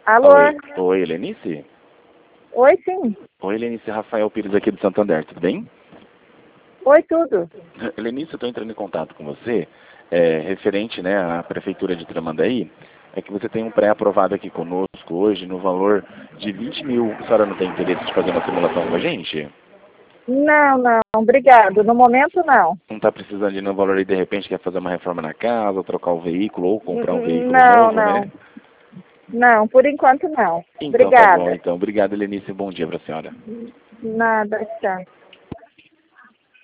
Alô? Oi, Helenice? Oi, sim. Oi, Helenice, Rafael Pires aqui do Santander, tudo bem? Oi, tudo. Helenice, eu estou entrando em contato com você, referente, né, à Prefeitura de Tramandaí, é que você tem um pré-aprovado aqui conosco hoje no valor de 20 mil. A senhora não tem interesse de fazer uma simulação com a gente? Não, não, obrigado. No momento, não. Não está precisando de nenhum valor e de repente quer fazer uma reforma na casa, trocar o veículo ou comprar um veículo Não, novo, não. né? Não, por enquanto, não. Então tá bom, Obrigada. então. Obrigado, Helenice, bom dia para a senhora. Nada, tchau.